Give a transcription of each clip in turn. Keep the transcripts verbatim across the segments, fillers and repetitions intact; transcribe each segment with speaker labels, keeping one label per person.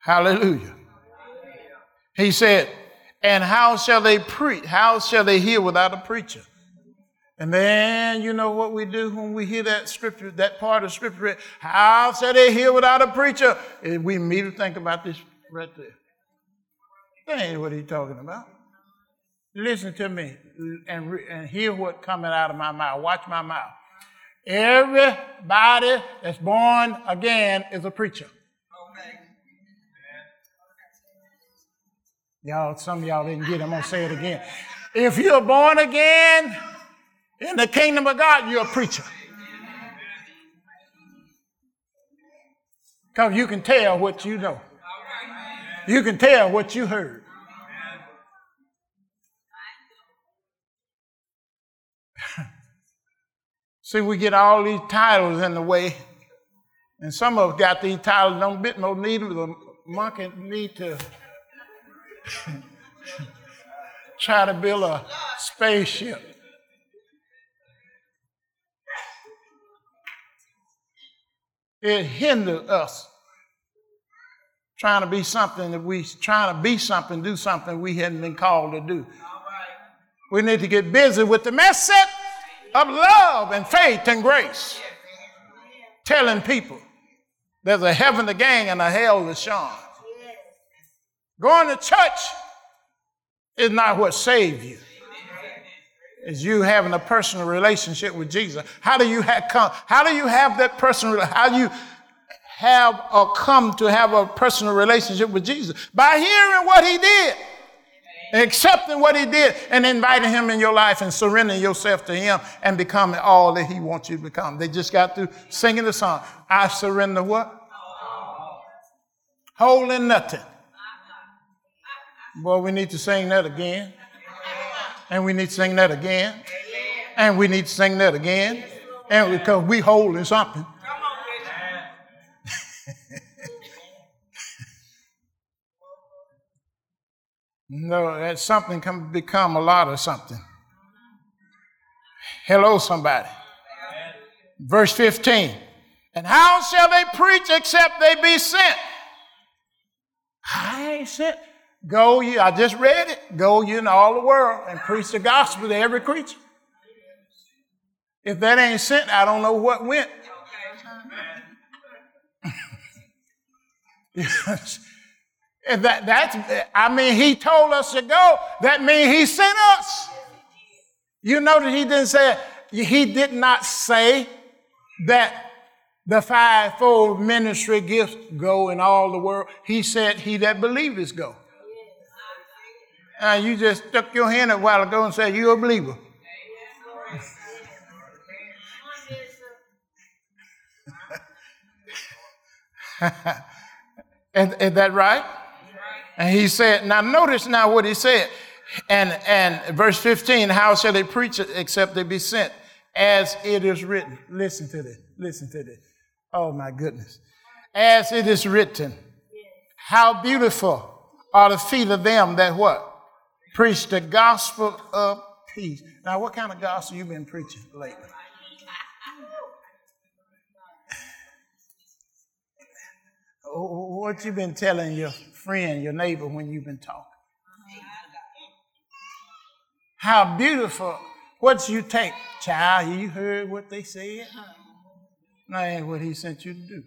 Speaker 1: Hallelujah. He said, and how shall they preach? How shall they hear without a preacher? And then you know what we do when we hear that scripture, that part of scripture, how shall they hear without a preacher? And we immediately think about this right there. That ain't what he's talking about. Listen to me and, re- and hear what coming out of my mouth. Watch my mouth. Everybody that's born again is a preacher. Okay. Y'all, some of y'all didn't get it. I'm going to say it again. If you're born again in the kingdom of God, you're a preacher. Because you can tell what you know. You can tell what you heard. See, we get all these titles in the way, and some of us got these titles, don't bit no need the monkey need to try to build a spaceship. It hinders us trying to be something that we trying to be something, do something we hadn't been called to do. We need to get busy with the message of love and faith and grace. Telling people there's a heaven to gain and a hell to shun. Going to church is not what saves you. It's you having a personal relationship with Jesus. How do you have come? How do you have that personal? How do you have or come to have a personal relationship with Jesus? By hearing what he did. Accepting what he did and inviting him in your life and surrendering yourself to him and becoming all that he wants you to become. They just got through singing the song. I surrender what? Holding nothing. Boy, we need to sing that again. And we need to sing that again. And we need to sing that again. And because we holding something. No, that something can become a lot of something. Hello, somebody. Amen. Verse fifteen. And how shall they preach except they be sent? I ain't sent. Go ye, I just read it. Go ye in all the world and preach the gospel to every creature. If that ain't sent, I don't know what went. Yes. And that, that's, I mean, he told us to go. That means he sent us. You know that he didn't say, he did not say that the fivefold ministry gifts go in all the world. He said, he that believeth go. Uh, you just stuck your hand a while ago and said, you're a believer. is, is that right? And he said, now notice now what he said. And, and verse fifteen, how shall they preach it except they be sent? As it is written. Listen to this. Listen to this. Oh my goodness. As it is written, how beautiful are the feet of them that what? Preach the gospel of peace. Now what kind of gospel you been preaching lately? What you been telling your friend, your neighbor when you've been talking? How beautiful. What you take? Child, you heard what they said? That ain't what he sent you to do.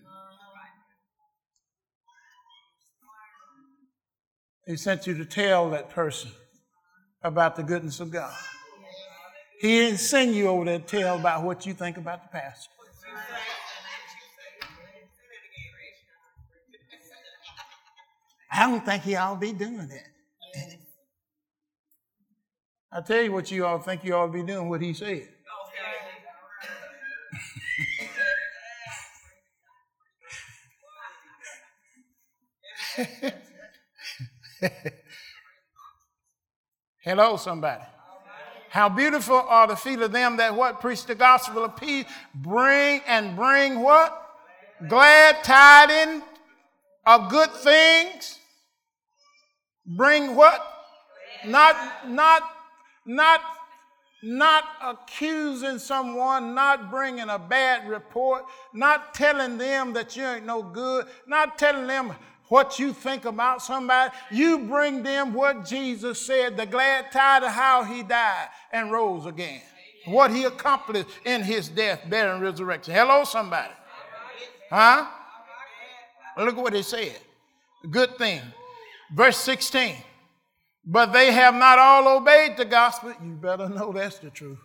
Speaker 1: He sent you to tell that person about the goodness of God. He didn't send you over there to tell about what you think about the pastor. I don't think he ought to be doing that. I tell you what you all think you ought to be doing, what he said. Hello, somebody. How beautiful are the feet of them that what? Preach the gospel of peace. Bring and bring what? Glad tidings of good things. Bring what? Not, not, not, not accusing someone, not bringing a bad report, not telling them that you ain't no good, not telling them what you think about somebody. You bring them what Jesus said, the glad tidings how he died and rose again. What he accomplished in his death, burial, and resurrection. Hello, somebody. Huh? Look at what he said. Good thing. Verse sixteen. But they have not all obeyed the gospel. You better know that's the truth.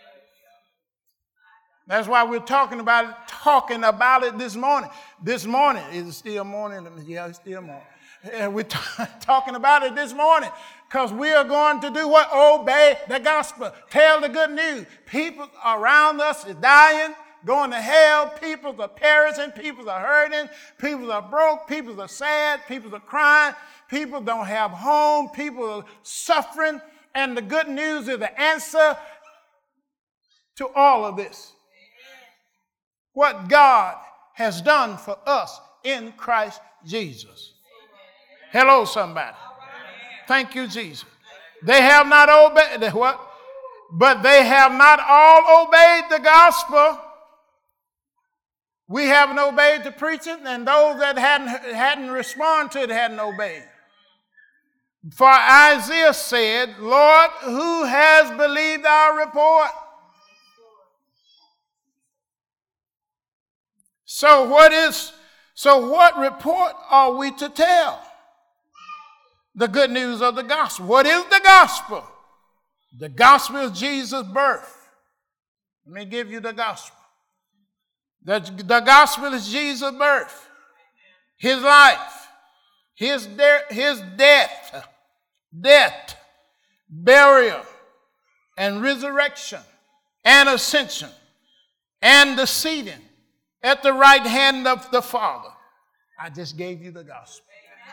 Speaker 1: That's why we're talking about it, talking about it this morning. This morning. Is it still morning? Yeah, it's still morning. And we're t- talking about it this morning because we are going to do what? Obey the gospel. Tell the good news. People around us is dying, going to hell. People are perishing. People are hurting. People are broke. People are sad. People are crying. People don't have home. People are suffering. And the good news is the answer to all of this. What God has done for us in Christ Jesus. Hello, somebody. Thank you, Jesus. They have not obeyed what? But they have not all obeyed the gospel. We haven't obeyed the preaching, and those that hadn't, hadn't responded to it hadn't obeyed. For Isaiah said, Lord, who has believed our report? So what is, so what report are we to tell? The good news of the gospel. What is the gospel? The gospel is Jesus' birth. Let me give you the gospel. The, the gospel is Jesus' birth, his life, his, de- his death, death, burial, and resurrection, and ascension, and the seating at the right hand of the Father. I just gave you the gospel.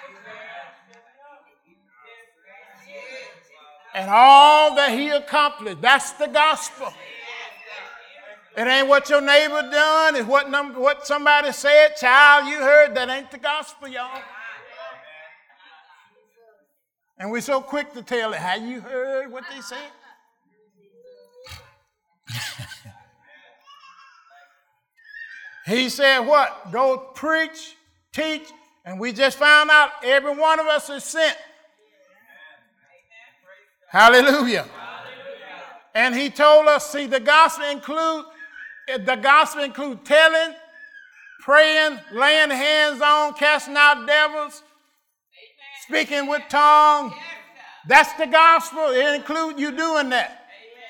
Speaker 1: And all that he accomplished, that's the gospel. It ain't what your neighbor done. It's what, number, what somebody said. Child, you heard. That ain't the gospel, y'all. And we're so quick to tell it. How you heard what they said? He said what? Go preach, teach. And we just found out every one of us is sent. Hallelujah. Hallelujah. And he told us, see, the gospel include the gospel include telling, praying, laying hands on, casting out devils, speaking with tongues. That's the gospel. It includes you doing that.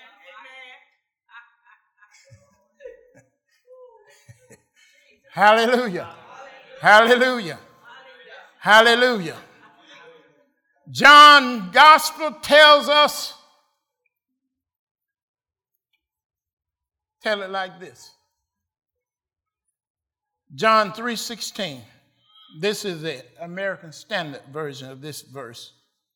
Speaker 1: Hallelujah. Hallelujah. Hallelujah. John's gospel tells us, tell it like this. John three sixteen. This is the American Standard Version of this verse.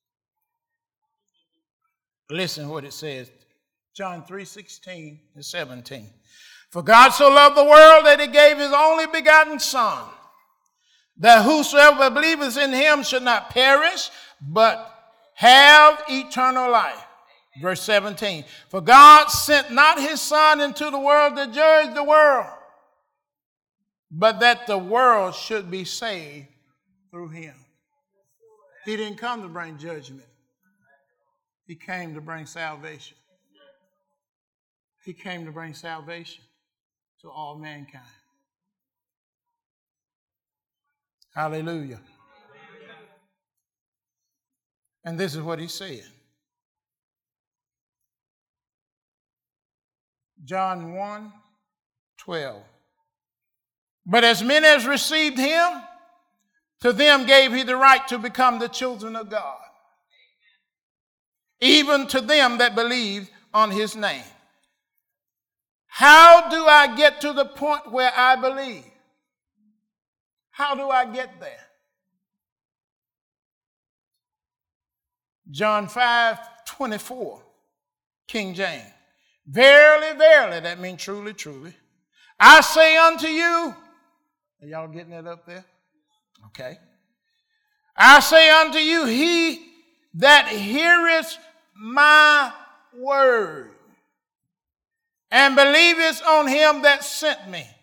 Speaker 1: Listen what it says. John three sixteen to seventeen. For God so loved the world that he gave his only begotten Son, that whosoever believeth in him should not perish, but have eternal life. Verse seventeen. For God sent not his Son into the world to judge the world, but that the world should be saved through him. He didn't come to bring judgment. He came to bring salvation. He came to bring salvation to all mankind. Hallelujah. And this is what he said. John one twelve. But as many as received him, to them gave he the right to become the children of God, even to them that believe on his name. How do I get to the point where I believe? How do I get there? John five twenty-four, King James. Verily, verily, that means truly, truly. I say unto you, are y'all getting that up there? Okay. I say unto you, he that heareth my word and believeth on him that sent me